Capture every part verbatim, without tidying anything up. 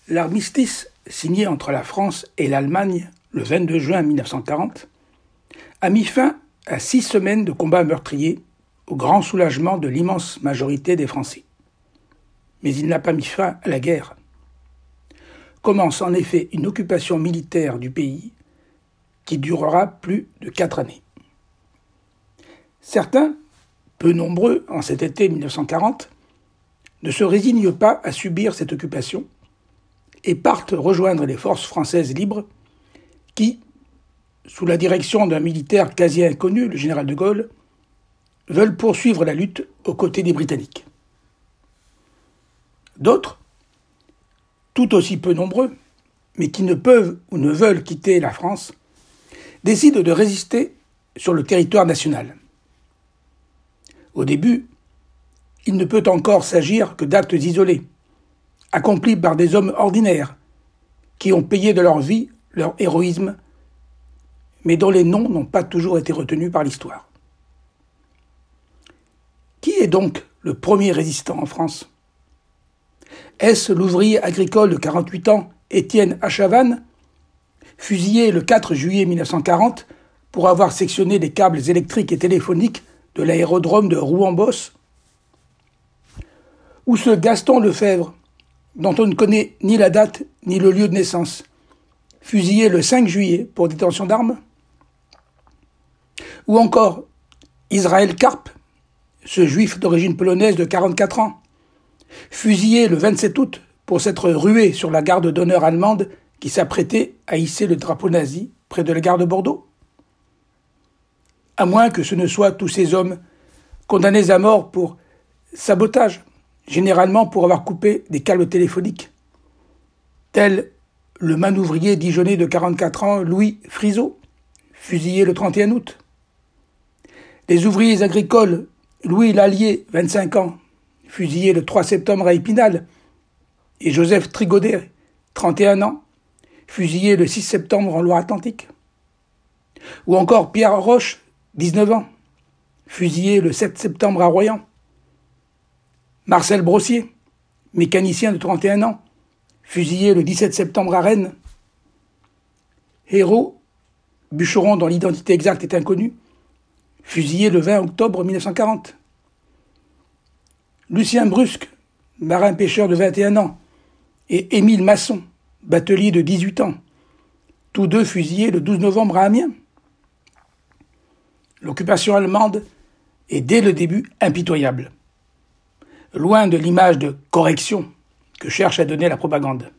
L'armistice signé entre la France et l'Allemagne le vingt-deux juin mille neuf cent quarante a mis fin à six semaines de combats meurtriers au grand soulagement de l'immense majorité des Français. Mais il n'a pas mis fin à la guerre. Commence en effet une occupation militaire du pays qui durera plus de quatre années. Certains, peu nombreux en cet été mille neuf cent quarante, ne se résignent pas à subir cette occupation et partent rejoindre les forces françaises libres qui, sous la direction d'un militaire quasi inconnu, le général de Gaulle, veulent poursuivre la lutte aux côtés des Britanniques. D'autres, tout aussi peu nombreux, mais qui ne peuvent ou ne veulent quitter la France, décident de résister sur le territoire national. Au début, il ne peut encore s'agir que d'actes isolés, accomplis par des hommes ordinaires, qui ont payé de leur vie leur héroïsme, mais dont les noms n'ont pas toujours été retenus par l'histoire. Qui est donc le premier résistant en France ? Est-ce l'ouvrier agricole de quarante-huit ans, Étienne Achavanne, fusillé le quatre juillet mille neuf cent quarante pour avoir sectionné les câbles électriques et téléphoniques de l'aérodrome de Rouen-Bosse ? Ou ce Gaston Lefebvre, dont on ne connaît ni la date ni le lieu de naissance, fusillé le cinq juillet pour détention d'armes ? Ou encore Israël Karp, ce juif d'origine polonaise de quarante-quatre ans, fusillé le vingt-sept août pour s'être rué sur la garde d'honneur allemande qui s'apprêtait à hisser le drapeau nazi près de la gare de Bordeaux ? À moins que ce ne soient tous ces hommes condamnés à mort pour sabotage, généralement pour avoir coupé des câbles téléphoniques, tel le manouvrier dijonnais de quarante-quatre ans, Louis Friseau, fusillé le trente et un août. Les ouvriers agricoles, Louis Lallier, vingt-cinq ans, fusillé le trois septembre à Épinal, et Joseph Trigaudet, trente et un ans, fusillé le six septembre en Loire-Atlantique. Ou encore Pierre Roche, dix-neuf ans, fusillé le sept septembre à Royan. Marcel Brossier, mécanicien de trente et un ans, fusillé le dix-sept septembre à Rennes. Hérault, bûcheron dont l'identité exacte est inconnue, fusillé le vingt octobre mille neuf cent quarante. Lucien Brusque, marin-pêcheur de vingt et un ans, et Émile Masson, batelier de dix-huit ans, tous deux fusillés le douze novembre à Amiens. L'occupation allemande est dès le début impitoyable, loin de l'image de correction que cherche à donner la propagande.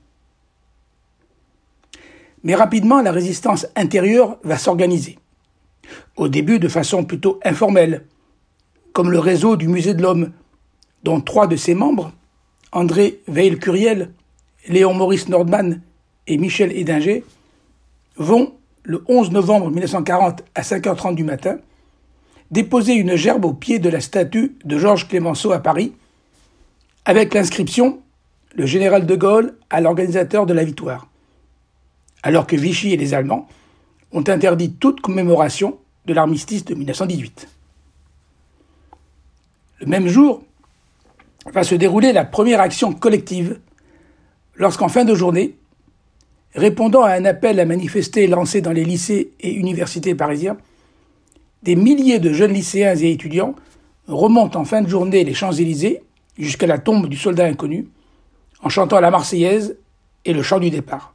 Mais rapidement, la résistance intérieure va s'organiser, au début de façon plutôt informelle, comme le réseau du Musée de l'Homme, dont trois de ses membres, André Weil-Curiel, Léon Maurice Nordman et Michel Hédinger, vont, le onze novembre mille neuf cent quarante à cinq heures trente du matin, déposer une gerbe au pied de la statue de Georges Clemenceau à Paris, avec l'inscription « Le général de Gaulle à l'organisateur de la victoire », alors que Vichy et les Allemands ont interdit toute commémoration de l'armistice de mille neuf cent dix-huit. Le même jour va se dérouler la première action collective lorsqu'en fin de journée, répondant à un appel à manifester lancé dans les lycées et universités parisiens, des milliers de jeunes lycéens et étudiants remontent en fin de journée les Champs-Élysées jusqu'à la tombe du soldat inconnu, en chantant la Marseillaise et le chant du départ.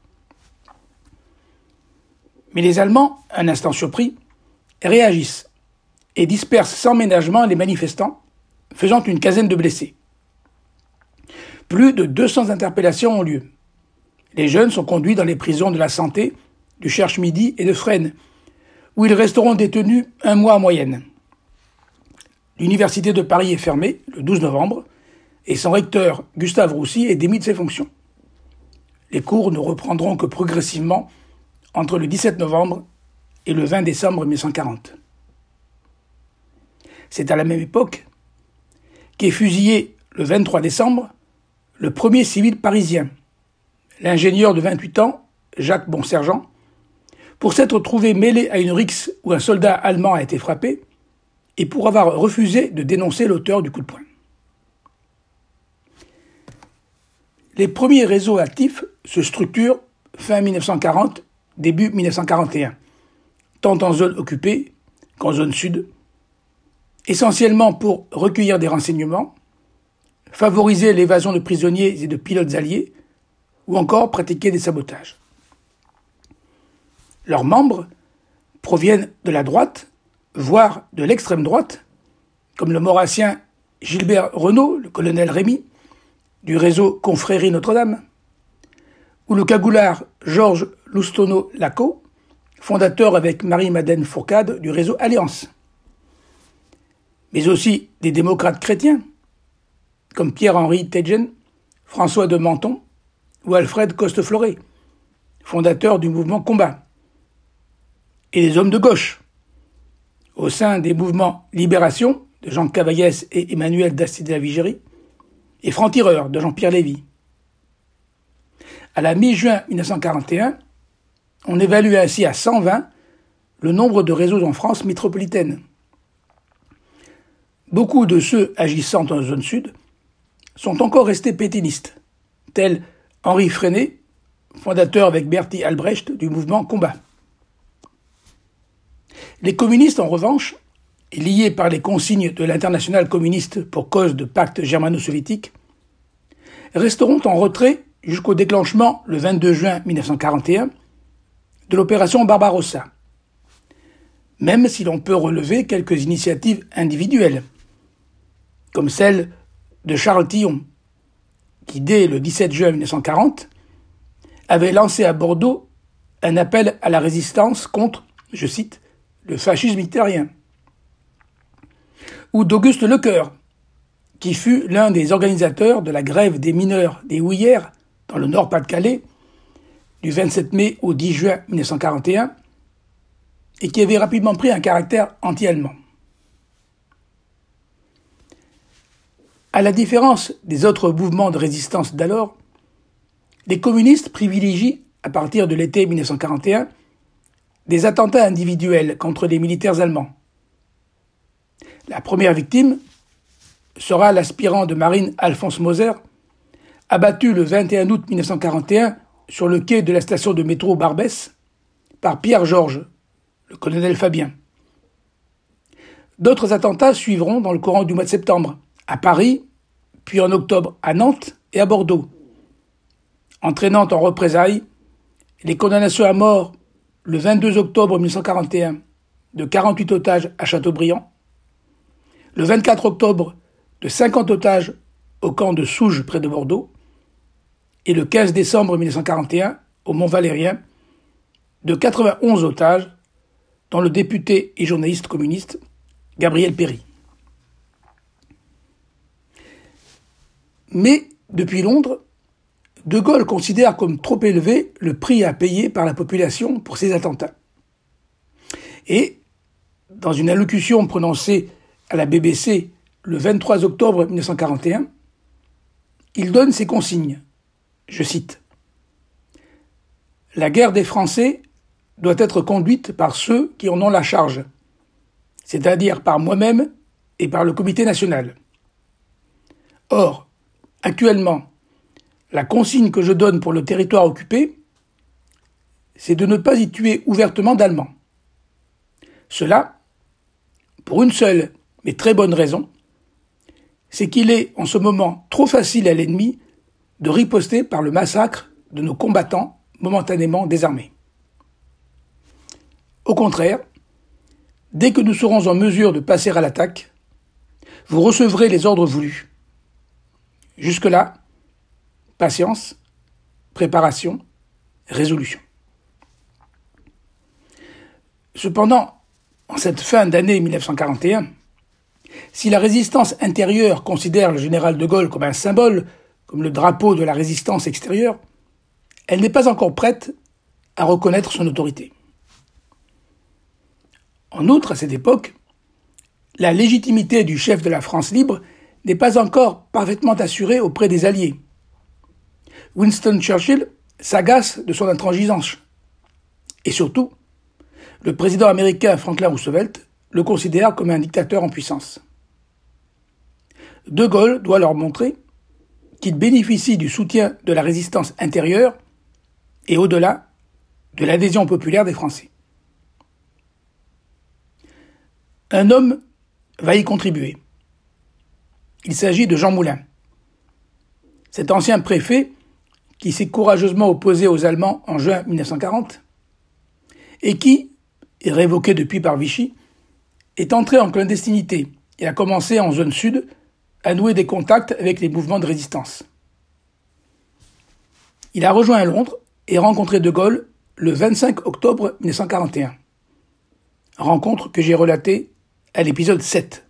Mais les Allemands, un instant surpris, réagissent et dispersent sans ménagement les manifestants, faisant une quinzaine de blessés. Plus de deux cents interpellations ont lieu. Les jeunes sont conduits dans les prisons de la Santé, du Cherche-Midi et de Fresnes, où ils resteront détenus un mois en moyenne. L'université de Paris est fermée le douze novembre et son recteur, Gustave Roussy, est démis de ses fonctions. Les cours ne reprendront que progressivement entre le dix-sept novembre et le vingt décembre mille neuf cent quarante. C'est à la même époque qu'est fusillé le vingt-trois décembre le premier civil parisien, l'ingénieur de vingt-huit ans, Jacques Bonsergent, pour s'être trouvé mêlé à une rixe où un soldat allemand a été frappé et pour avoir refusé de dénoncer l'auteur du coup de poing. Les premiers réseaux actifs se structurent fin mille neuf cent quarante, début mille neuf cent quarante et un, tant en zone occupée qu'en zone sud, essentiellement pour recueillir des renseignements, favoriser l'évasion de prisonniers et de pilotes alliés, ou encore pratiquer des sabotages. Leurs membres proviennent de la droite, voire de l'extrême droite, comme le maurassien Gilbert Renaud, le colonel Rémy, du réseau Confrérie Notre-Dame, ou le cagoulard Georges Loustonneau-Lacot, fondateur avec Marie-Madeleine Fourcade du réseau Alliance. Mais aussi des démocrates chrétiens, comme Pierre-Henri Teitgen, François de Menton ou Alfred Coste-Floré, fondateur du mouvement Combat, et des hommes de gauche, au sein des mouvements Libération de Jean Cavaillès et Emmanuel Dacier de la Vigerie, et Franc-Tireur de Jean-Pierre Lévy. À la mi-juin mille neuf cent quarante et un, on évalue ainsi à cent vingt le nombre de réseaux en France métropolitaine. Beaucoup de ceux agissant en zone sud sont encore restés pétainistes, tels Henri Freinet, fondateur avec Bertie Albrecht du mouvement Combat. Les communistes, en revanche, liés par les consignes de l'Internationale communiste pour cause de pacte germano-soviétique, resteront en retrait jusqu'au déclenchement, le vingt-deux juin mille neuf cent quarante et un, de l'opération Barbarossa, même si l'on peut relever quelques initiatives individuelles, comme celle de Charles Tillon, qui, dès le dix-sept juin mille neuf cent quarante, avait lancé à Bordeaux un appel à la résistance contre, je cite, le fascisme hitlérien, ou d'Auguste Lecoeur, qui fut l'un des organisateurs de la grève des mineurs des Houillères dans le Nord-Pas-de-Calais du vingt-sept mai au dix juin mille neuf cent quarante et un et qui avait rapidement pris un caractère anti-allemand. À la différence des autres mouvements de résistance d'alors, les communistes privilégient, à partir de l'été mille neuf cent quarante et un, des attentats individuels contre les militaires allemands. La première victime sera l'aspirant de marine Alphonse Moser, abattu le vingt et un août mille neuf cent quarante et un sur le quai de la station de métro Barbès par Pierre Georges, le colonel Fabien. D'autres attentats suivront dans le courant du mois de septembre, à Paris, puis en octobre à Nantes et à Bordeaux, entraînant en représailles les condamnations à mort le vingt-deux octobre mille neuf cent quarante et un de quarante-huit otages à Châteaubriand, le vingt-quatre octobre de cinquante otages au camp de Souges près de Bordeaux, et le quinze décembre mille neuf cent quarante et un au Mont-Valérien de quatre-vingt-onze otages, dont le député et journaliste communiste Gabriel Péry. Mais, depuis Londres, De Gaulle considère comme trop élevé le prix à payer par la population pour ces attentats. Et, dans une allocution prononcée à la B B C le vingt-trois octobre mille neuf cent quarante et un, il donne ces consignes. Je cite : « La guerre des Français doit être conduite par ceux qui en ont la charge, c'est-à-dire par moi-même et par le Comité national. Or, actuellement, la consigne que je donne pour le territoire occupé, c'est de ne pas y tuer ouvertement d'Allemands. Cela, pour une seule mais très bonne raison, c'est qu'il est en ce moment trop facile à l'ennemi de riposter par le massacre de nos combattants momentanément désarmés. Au contraire, dès que nous serons en mesure de passer à l'attaque, vous recevrez les ordres voulus. Jusque-là, patience, préparation, résolution. » Cependant, en cette fin d'année mille neuf cent quarante et un, si la résistance intérieure considère le général de Gaulle comme un symbole, comme le drapeau de la résistance extérieure, elle n'est pas encore prête à reconnaître son autorité. En outre, à cette époque, la légitimité du chef de la France libre n'est pas encore parfaitement assurée auprès des Alliés. Winston Churchill s'agace de son intransigeance. Et surtout, le président américain Franklin Roosevelt le considère comme un dictateur en puissance. De Gaulle doit leur montrer qu'il bénéficie du soutien de la résistance intérieure et au-delà de l'adhésion populaire des Français. Un homme va y contribuer. Il s'agit de Jean Moulin. Cet ancien préfet, qui s'est courageusement opposé aux Allemands en juin mille neuf cent quarante, et qui, révoqué depuis par Vichy, est entré en clandestinité et a commencé en zone sud à nouer des contacts avec les mouvements de résistance. Il a rejoint Londres et rencontré De Gaulle le vingt-cinq octobre mille neuf cent quarante et un. Rencontre que j'ai relatée à l'épisode sept.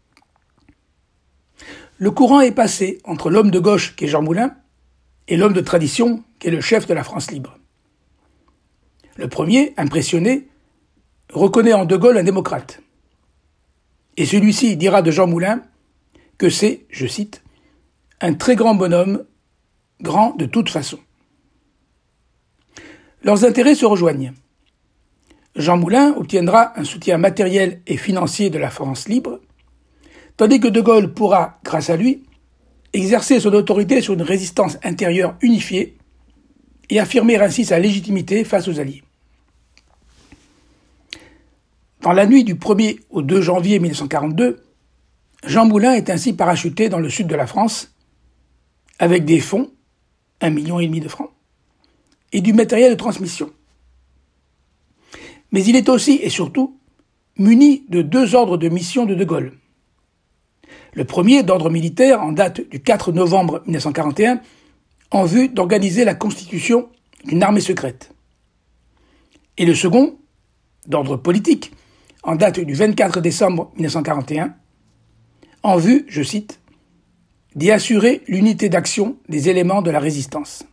Le courant est passé entre l'homme de gauche qui est Jean Moulin et l'homme de tradition qui est le chef de la France libre. Le premier, impressionné, reconnaît en De Gaulle un démocrate. Et celui-ci dira de Jean Moulin que c'est, je cite, « un très grand bonhomme, grand de toute façon ». Leurs intérêts se rejoignent. Jean Moulin obtiendra un soutien matériel et financier de la France libre, tandis que De Gaulle pourra, grâce à lui, exercer son autorité sur une résistance intérieure unifiée et affirmer ainsi sa légitimité face aux Alliés. Dans la nuit du premier au deux janvier mille neuf cent quarante-deux, Jean Moulin est ainsi parachuté dans le sud de la France avec des fonds, un million et demi de francs, et du matériel de transmission. Mais il est aussi et surtout muni de deux ordres de mission de De Gaulle. Le premier, d'ordre militaire, en date du quatre novembre mille neuf cent quarante et un, en vue d'organiser la constitution d'une armée secrète. Et le second, d'ordre politique, en date du vingt-quatre décembre mille neuf cent quarante et un, en vue, je cite, d'y assurer l'unité d'action des éléments de la résistance.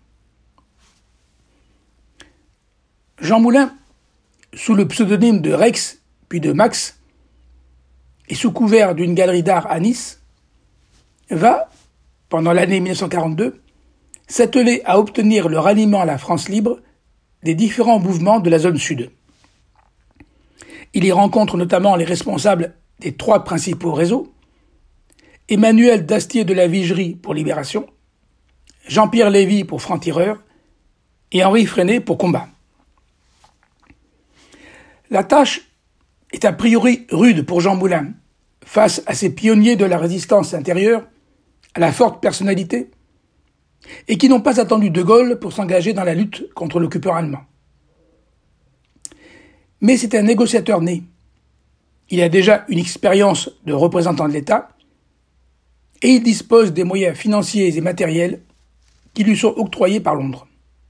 Jean Moulin, sous le pseudonyme de Rex, puis de Max, et sous couvert d'une galerie d'art à Nice, va, pendant l'année mille neuf cent quarante-deux, s'atteler à obtenir le ralliement à la France libre des différents mouvements de la zone sud. Il y rencontre notamment les responsables des trois principaux réseaux, Emmanuel Dastier de la Vigerie pour Libération, Jean-Pierre Lévy pour Franc-Tireur et Henri Freinet pour Combat. La tâche est a priori rude pour Jean Moulin, face à ces pionniers de la résistance intérieure, à la forte personnalité, et qui n'ont pas attendu De Gaulle pour s'engager dans la lutte contre l'occupant allemand. Mais c'est un négociateur né. Il a déjà une expérience de représentant de l'État, et il dispose des moyens financiers et matériels qui lui sont octroyés par Londres.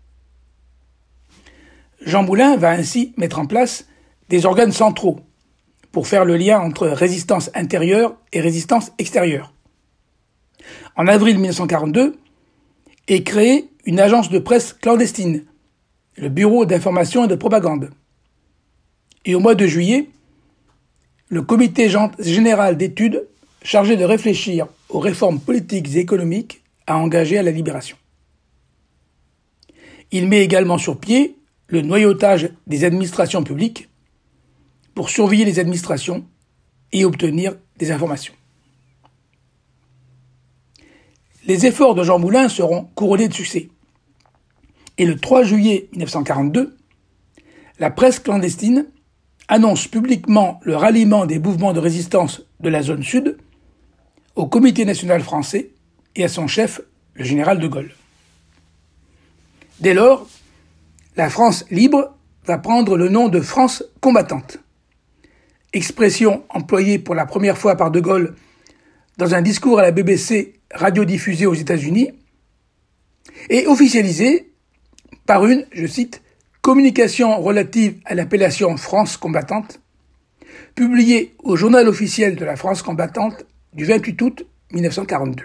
Jean Moulin va ainsi mettre en place des organes centraux pour faire le lien entre résistance intérieure et résistance extérieure. En avril mille neuf cent quarante-deux est créée une agence de presse clandestine, le Bureau d'information et de propagande. Et au mois de juillet, le Comité général d'études chargé de réfléchir aux réformes politiques et économiques a engagé à la Libération. Il met également sur pied le noyautage des administrations publiques pour surveiller les administrations et obtenir des informations. Les efforts de Jean Moulin seront couronnés de succès. Et le trois juillet mille neuf cent quarante-deux, la presse clandestine annonce publiquement le ralliement des mouvements de résistance de la zone sud au Comité national français et à son chef, le général de Gaulle. Dès lors, la France libre va prendre le nom de France combattante, expression employée pour la première fois par De Gaulle dans un discours à la B B C radiodiffusé aux États-Unis, et officialisée par une, je cite, communication relative à l'appellation France combattante, publiée au journal officiel de la France combattante du vingt-huit août mille neuf cent quarante-deux.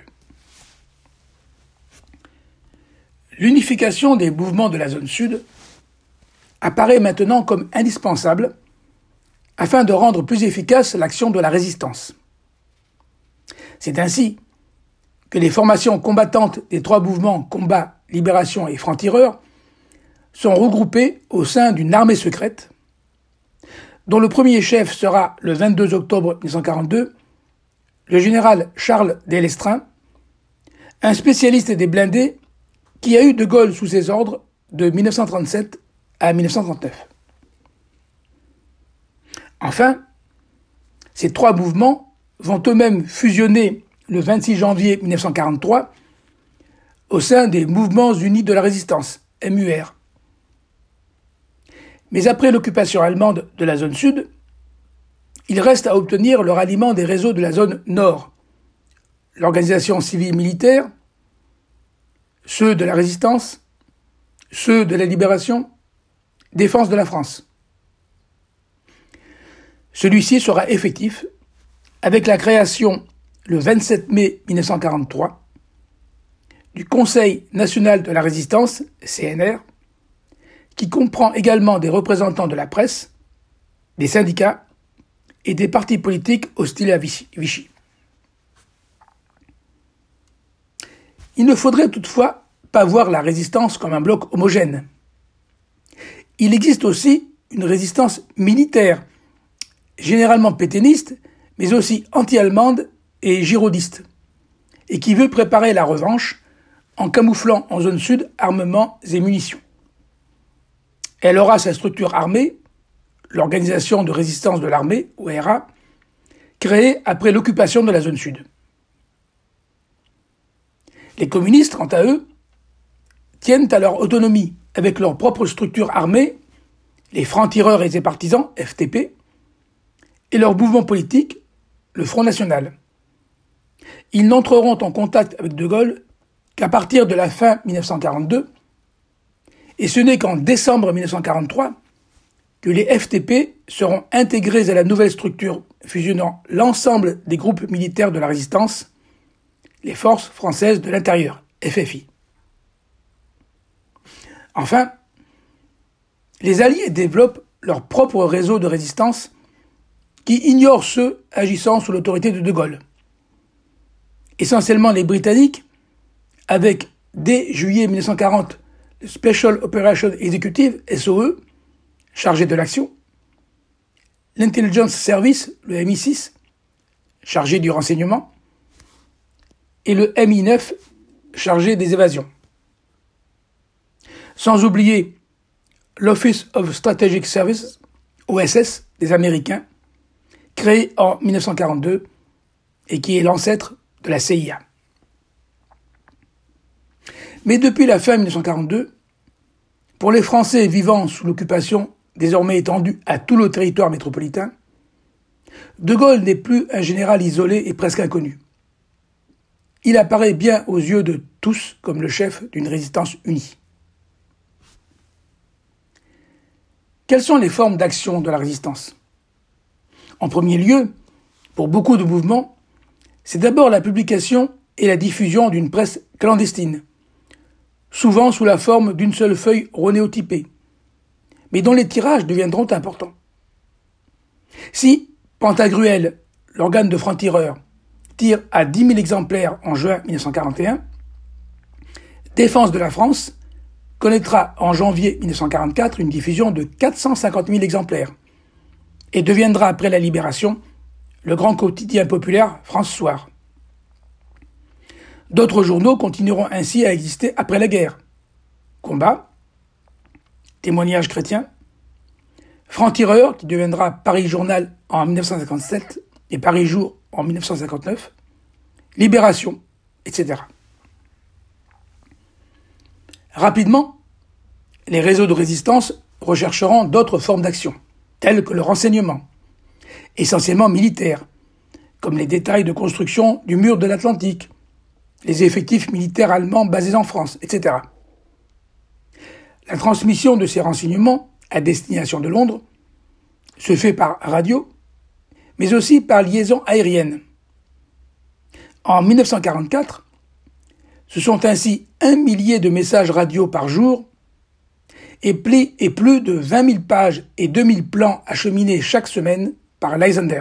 L'unification des mouvements de la zone sud apparaît maintenant comme indispensable afin de rendre plus efficace l'action de la résistance. C'est ainsi que les formations combattantes des trois mouvements Combat, Libération et Franc-Tireur sont regroupées au sein d'une armée secrète, dont le premier chef sera, le vingt-deux octobre mille neuf cent quarante-deux, le général Charles Delestraint, un spécialiste des blindés qui a eu De Gaulle sous ses ordres de mille neuf cent trente-sept à mille neuf cent trente-neuf. Enfin, ces trois mouvements vont eux-mêmes fusionner le vingt-six janvier mille neuf cent quarante-trois au sein des Mouvements Unis de la Résistance, M U R. Mais après l'occupation allemande de la zone sud, il reste à obtenir le ralliement des réseaux de la zone nord, l'organisation civile militaire, ceux de la résistance, ceux de la libération, défense de la France. Celui-ci sera effectif avec la création, le vingt-sept mai mille neuf cent quarante-trois, du Conseil national de la résistance, C N R, qui comprend également des représentants de la presse, des syndicats et des partis politiques hostiles à Vichy. Il ne faudrait toutefois pas voir la résistance comme un bloc homogène. Il existe aussi une résistance militaire, généralement pétainiste, mais aussi anti-allemande et girondiste, et qui veut préparer la revanche en camouflant en zone sud armements et munitions. Elle aura sa structure armée, l'Organisation de résistance de l'armée, O R A, créée après l'occupation de la zone sud. Les communistes, quant à eux, tiennent à leur autonomie avec leur propre structure armée, les francs-tireurs et ses partisans, F T P, et leur mouvement politique, le Front National. Ils n'entreront en contact avec De Gaulle qu'à partir de la fin mille neuf cent quarante-deux, et ce n'est qu'en décembre mille neuf cent quarante-trois que les F T P seront intégrés à la nouvelle structure fusionnant l'ensemble des groupes militaires de la résistance, les Forces françaises de l'intérieur, F F I. Enfin, les Alliés développent leur propre réseau de résistance qui ignore ceux agissant sous l'autorité de De Gaulle. Essentiellement les Britanniques, avec, dès juillet mille neuf cent quarante, le Special Operations Executive, S O E, chargé de l'action, l'Intelligence Service, le M I six, chargé du renseignement, et le M I neuf, chargé des évasions. Sans oublier l'Office of Strategic Services, O S S, des Américains, créé en mille neuf cent quarante-deux et qui est l'ancêtre de la C I A. Mais depuis la fin mille neuf cent quarante-deux, pour les Français vivant sous l'occupation désormais étendue à tout le territoire métropolitain, De Gaulle n'est plus un général isolé et presque inconnu. Il apparaît bien aux yeux de tous comme le chef d'une résistance unie. Quelles sont les formes d'action de la résistance ? En premier lieu, pour beaucoup de mouvements, c'est d'abord la publication et la diffusion d'une presse clandestine, souvent sous la forme d'une seule feuille renéotypée, mais dont les tirages deviendront importants. Si Pantagruel, l'organe de francs-tireurs, tire à dix mille exemplaires en juin mille neuf cent quarante et un, Défense de la France connaîtra en janvier mille neuf cent quarante-quatre une diffusion de quatre cent cinquante mille exemplaires et deviendra après la Libération le grand quotidien populaire France Soir. D'autres journaux continueront ainsi à exister après la guerre. Combat, Témoignages chrétiens, Franc-Tireur, qui deviendra Paris Journal en mille neuf cent cinquante-sept et Paris Jour en mille neuf cent cinquante-neuf, Libération, et cetera. Rapidement, les réseaux de résistance rechercheront d'autres formes d'action, telles que le renseignement, essentiellement militaire, comme les détails de construction du mur de l'Atlantique, les effectifs militaires allemands basés en France, et cetera. La transmission de ces renseignements à destination de Londres se fait par radio, mais aussi par liaison aérienne. En mille neuf cent quarante-quatre, ce sont ainsi un millier de messages radio par jour et plus de vingt mille pages et deux mille plans acheminés chaque semaine par Lysander.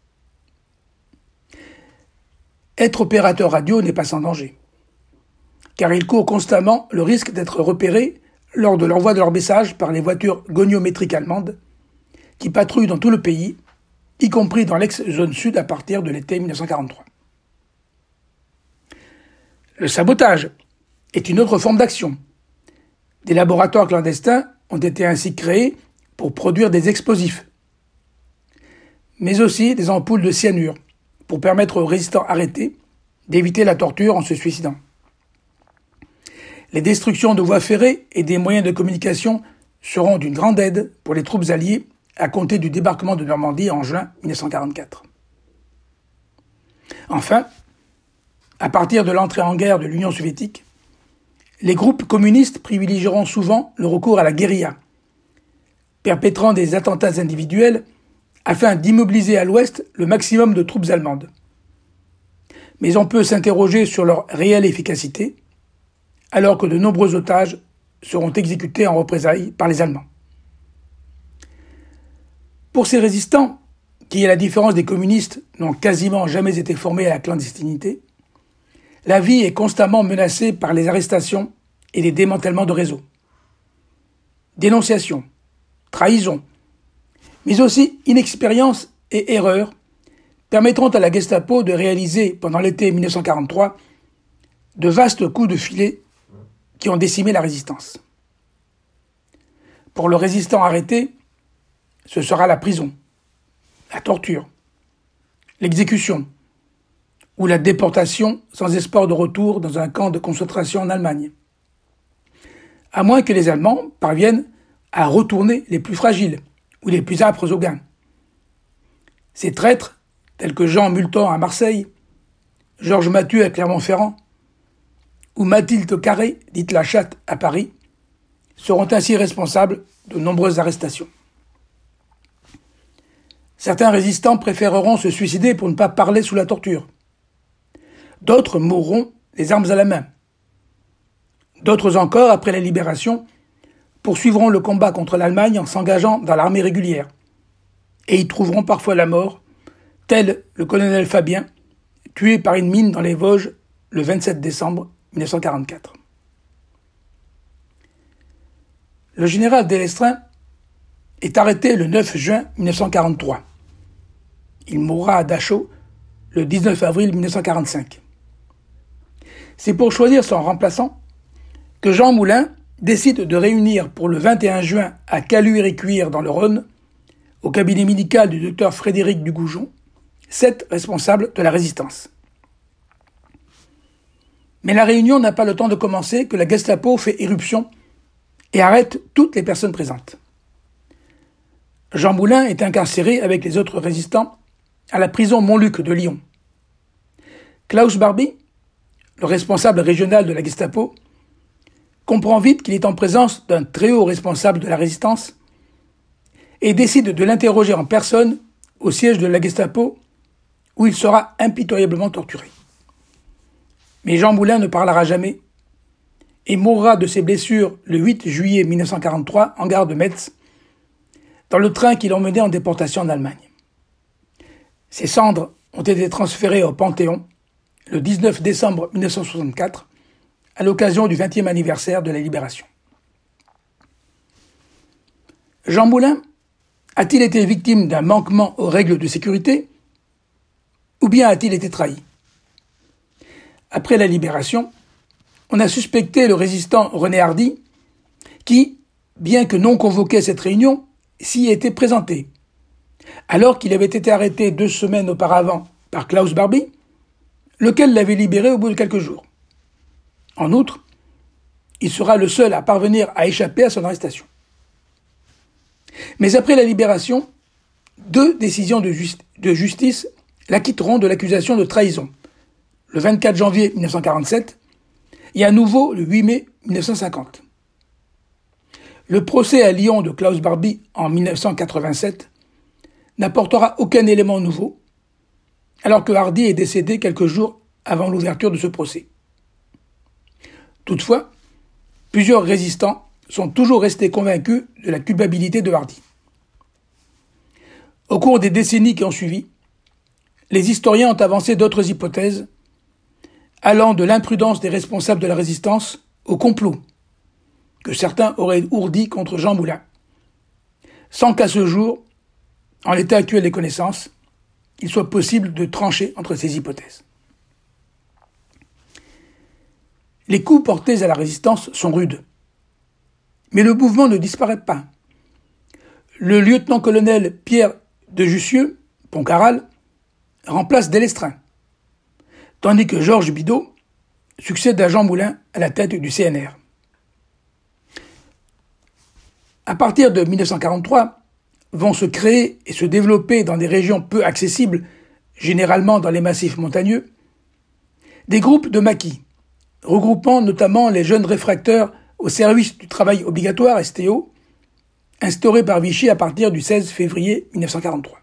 Être opérateur radio n'est pas sans danger, car il court constamment le risque d'être repéré lors de l'envoi de leurs messages par les voitures goniométriques allemandes qui patrouillent dans tout le pays, y compris dans l'ex-zone sud à partir de l'été mille neuf cent quarante-trois. Le sabotage est une autre forme d'action. Des laboratoires clandestins ont été ainsi créés pour produire des explosifs, mais aussi des ampoules de cyanure pour permettre aux résistants arrêtés d'éviter la torture en se suicidant. Les destructions de voies ferrées et des moyens de communication seront d'une grande aide pour les troupes alliées à compter du débarquement de Normandie en juin dix-neuf cent quarante-quatre. Enfin, à partir de l'entrée en guerre de l'Union soviétique, les groupes communistes privilégieront souvent le recours à la guérilla, perpétrant des attentats individuels afin d'immobiliser à l'ouest le maximum de troupes allemandes. Mais on peut s'interroger sur leur réelle efficacité, alors que de nombreux otages seront exécutés en représailles par les Allemands. Pour ces résistants, qui, à la différence des communistes, n'ont quasiment jamais été formés à la clandestinité, la vie est constamment menacée par les arrestations et les démantèlements de réseaux. Dénonciations, trahison, mais aussi inexpérience et erreur permettront à la Gestapo de réaliser, pendant l'été dix-neuf cent quarante-trois, de vastes coups de filet qui ont décimé la résistance. Pour le résistant arrêté, ce sera la prison, la torture, l'exécution ou la déportation sans espoir de retour dans un camp de concentration en Allemagne. À moins que les Allemands parviennent à retourner les plus fragiles ou les plus âpres au gain. Ces traîtres, tels que Jean Multan à Marseille, Georges Mathieu à Clermont-Ferrand ou Mathilde Carré, dite la Chatte, à Paris, seront ainsi responsables de nombreuses arrestations. Certains résistants préféreront se suicider pour ne pas parler sous la torture. D'autres mourront les armes à la main. D'autres encore, après la libération, poursuivront le combat contre l'Allemagne en s'engageant dans l'armée régulière et y trouveront parfois la mort, tel le colonel Fabien, tué par une mine dans les Vosges le vingt-sept décembre dix-neuf cent quarante-quatre. Le général Delestraint est arrêté le neuf juin dix-neuf cent quarante-trois. Il mourra à Dachau le dix-neuf avril dix-neuf cent quarante-cinq. C'est pour choisir son remplaçant que Jean Moulin décide de réunir pour le vingt et un juin à Caluire-et-Cuire dans le Rhône, au cabinet médical du docteur Frédéric Dugoujon, sept responsables de la résistance. Mais la réunion n'a pas le temps de commencer que la Gestapo fait éruption et arrête toutes les personnes présentes. Jean Moulin est incarcéré avec les autres résistants à la prison Montluc de Lyon. Klaus Barbie, le responsable régional de la Gestapo, comprend vite qu'il est en présence d'un très haut responsable de la résistance et décide de l'interroger en personne au siège de la Gestapo où il sera impitoyablement torturé. Mais Jean Moulin ne parlera jamais et mourra de ses blessures le huit juillet dix-neuf cent quarante-trois en gare de Metz, dans le train qui l'emmenait en déportation en Allemagne. Ses cendres ont été transférées au Panthéon le dix-neuf décembre dix-neuf cent soixante-quatre, à l'occasion du vingtième anniversaire de la Libération. Jean Moulin a-t-il été victime d'un manquement aux règles de sécurité ou bien a-t-il été trahi? Après la Libération, on a suspecté le résistant René Hardy qui, bien que non convoqué à cette réunion, s'y était présenté, alors qu'il avait été arrêté deux semaines auparavant par Klaus Barbie, lequel l'avait libéré au bout de quelques jours. En outre, il sera le seul à parvenir à échapper à son arrestation. Mais après la libération, deux décisions de, just- de justice l'acquitteront de l'accusation de trahison, le vingt-quatre janvier dix-neuf cent quarante-sept et à nouveau le huit mai dix-neuf cent cinquante. Le procès à Lyon de Klaus Barbie en dix-neuf cent quatre-vingt-sept n'apportera aucun élément nouveau, alors que Hardy est décédé quelques jours avant l'ouverture de ce procès. Toutefois, plusieurs résistants sont toujours restés convaincus de la culpabilité de Hardy. Au cours des décennies qui ont suivi, les historiens ont avancé d'autres hypothèses, allant de l'imprudence des responsables de la résistance au complot que certains auraient ourdi contre Jean Moulin, sans qu'à ce jour, en l'état actuel des connaissances, il soit possible de trancher entre ces hypothèses. Les coups portés à la résistance sont rudes. Mais le mouvement ne disparaît pas. Le lieutenant-colonel Pierre de Jussieu, Poncaral, remplace Delestraint, tandis que Georges Bidault succède à Jean Moulin à la tête du C N R. À partir de mille neuf cent quarante-trois, vont se créer et se développer dans des régions peu accessibles, généralement dans les massifs montagneux, des groupes de maquis, regroupant notamment les jeunes réfractaires au service du travail obligatoire, S T O, instauré par Vichy à partir du seize février mille neuf cent quarante-trois.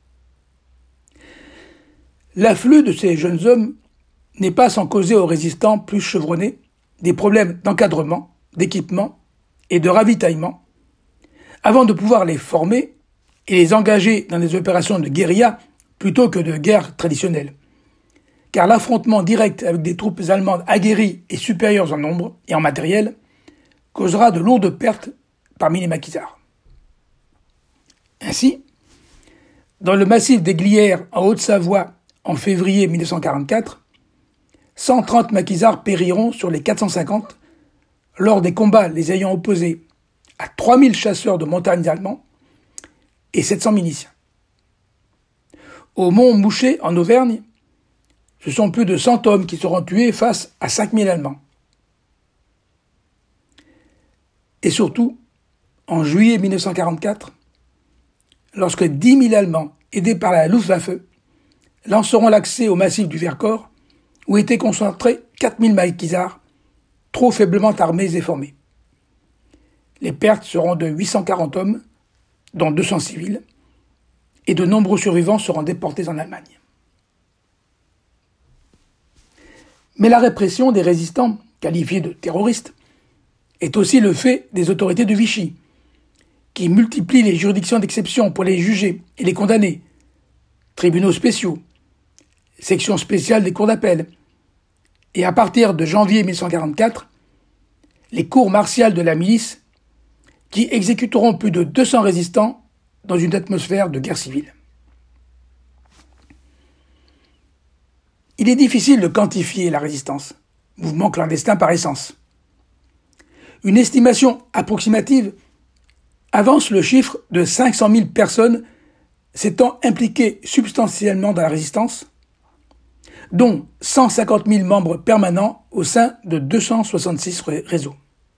L'afflux de ces jeunes hommes n'est pas sans causer aux résistants plus chevronnés des problèmes d'encadrement, d'équipement et de ravitaillement, avant de pouvoir les former et les engager dans des opérations de guérilla plutôt que de guerre traditionnelle. Car l'affrontement direct avec des troupes allemandes aguerries et supérieures en nombre et en matériel causera de lourdes pertes parmi les maquisards. Ainsi, dans le massif des Glières en Haute-Savoie en février mille neuf cent quarante-quatre, cent trente maquisards périront sur les quatre cent cinquante lors des combats les ayant opposés à trois mille chasseurs de montagne allemands et sept cents miliciens. Au Mont Mouchet, en Auvergne, ce sont plus de cent hommes qui seront tués face à cinq mille Allemands. Et surtout, en juillet mille neuf cent quarante-quatre, lorsque dix mille Allemands, aidés par la Luftwaffe, lanceront l'accès au massif du Vercors, où étaient concentrés quatre mille maquisards, trop faiblement armés et formés. Les pertes seront de huit cent quarante hommes, dont deux cents civils, et de nombreux survivants seront déportés en Allemagne. Mais la répression des résistants, qualifiés de terroristes, est aussi le fait des autorités de Vichy, qui multiplient les juridictions d'exception pour les juger et les condamner, tribunaux spéciaux, sections spéciales des cours d'appel, et à partir de janvier mille neuf cent quarante-quatre, les cours martiales de la milice, qui exécuteront plus de deux cents résistants dans une atmosphère de guerre civile. Il est difficile de quantifier la résistance, mouvement clandestin par essence. Une estimation approximative avance le chiffre de cinq cent mille personnes s'étant impliquées substantiellement dans la résistance, dont cent cinquante mille membres permanents au sein de deux cent soixante-six réseaux.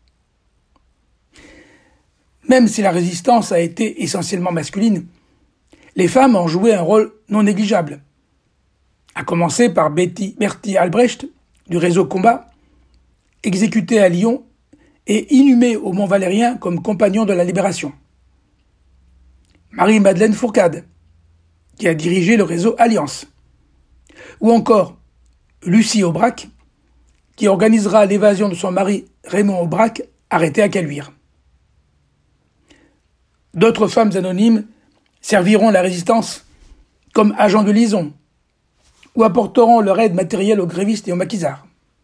Même si la résistance a été essentiellement masculine, les femmes ont joué un rôle non négligeable, à commencer par Betty, Bertie Albrecht, du réseau Combat, exécutée à Lyon et inhumée au Mont-Valérien comme compagnon de la Libération. Marie-Madeleine Fourcade, qui a dirigé le réseau Alliance. Ou encore Lucie Aubrac, qui organisera l'évasion de son mari Raymond Aubrac, arrêté à Caluire. D'autres femmes anonymes serviront la résistance comme agents de liaison ou apporteront leur aide matérielle aux grévistes et aux maquisards.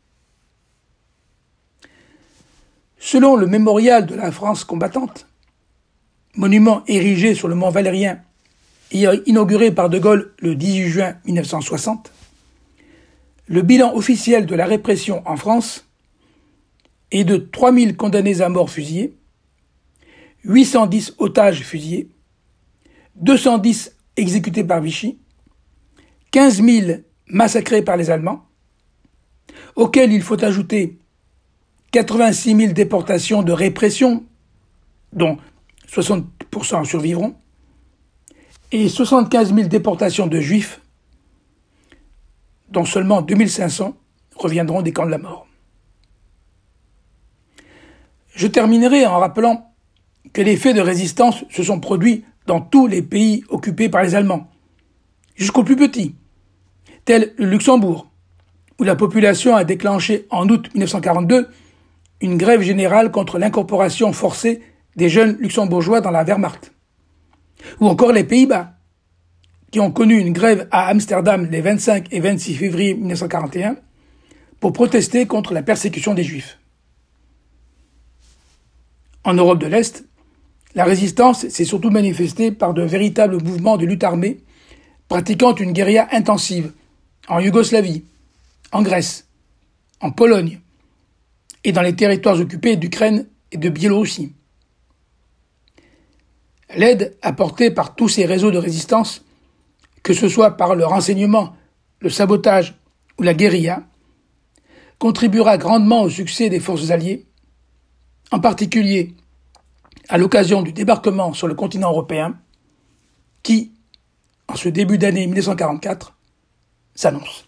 Selon le mémorial de la France combattante, monument érigé sur le mont Valérien et inauguré par De Gaulle le dix-huit juin mille neuf cent soixante, le bilan officiel de la répression en France est de trois mille condamnés à mort fusillés, huit cent dix otages fusillés, deux cent dix exécutés par Vichy, quinze mille massacrés par les Allemands, auxquels il faut ajouter quatre-vingt-six mille déportations de répression, dont soixante pour cent survivront, et soixante-quinze mille déportations de juifs, dont seulement deux mille cinq cents reviendront des camps de la mort. Je terminerai en rappelant que les faits de résistance se sont produits dans tous les pays occupés par les Allemands, jusqu'aux plus petits, tel le Luxembourg, où la population a déclenché en août mille neuf cent quarante-deux une grève générale contre l'incorporation forcée des jeunes luxembourgeois dans la Wehrmacht. Ou encore les Pays-Bas, qui ont connu une grève à Amsterdam les vingt-cinq et vingt-six février mille neuf cent quarante et un pour protester contre la persécution des Juifs. En Europe de l'Est, la résistance s'est surtout manifestée par de véritables mouvements de lutte armée pratiquant une guérilla intensive en Yougoslavie, en Grèce, en Pologne, et dans les territoires occupés d'Ukraine et de Biélorussie. L'aide apportée par tous ces réseaux de résistance, que ce soit par le renseignement, le sabotage ou la guérilla, contribuera grandement au succès des forces alliées, en particulier à l'occasion du débarquement sur le continent européen, qui, en ce début d'année mille neuf cent quarante-quatre, s'annonce.